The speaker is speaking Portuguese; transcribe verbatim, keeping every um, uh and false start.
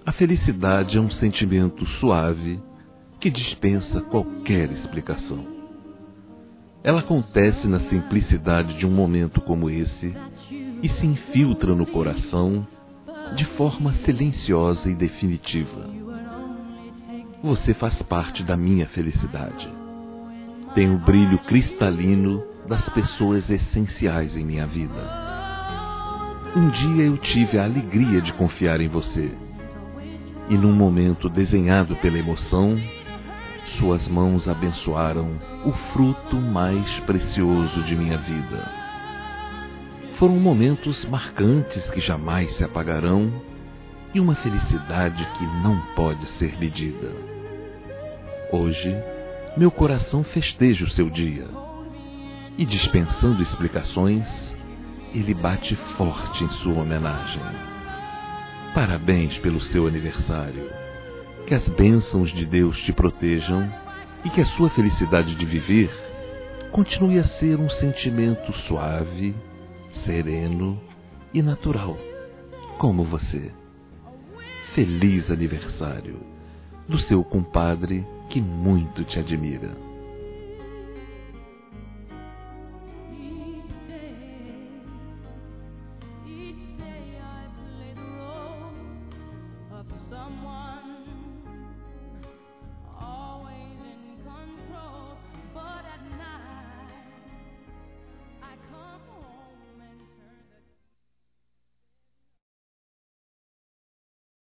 A felicidade é um sentimento suave que dispensa qualquer explicação. Ela acontece na simplicidade de um momento como esse e se infiltra no coração de forma silenciosa e definitiva. Você faz parte da minha felicidade. Tem o brilho cristalino das pessoas essenciais em minha vida. Um dia eu tive a alegria de confiar em você. E num momento desenhado pela emoção, suas mãos abençoaram o fruto mais precioso de minha vida. Foram momentos marcantes que jamais se apagarão e uma felicidade que não pode ser medida. Hoje, meu coração festeja o seu dia e, dispensando explicações, ele bate forte em sua homenagem. Parabéns pelo seu aniversário. Que as bênçãos de Deus te protejam e que a sua felicidade de viver continue a ser um sentimento suave, sereno e natural, como você. Feliz aniversário do seu compadre que muito te admira.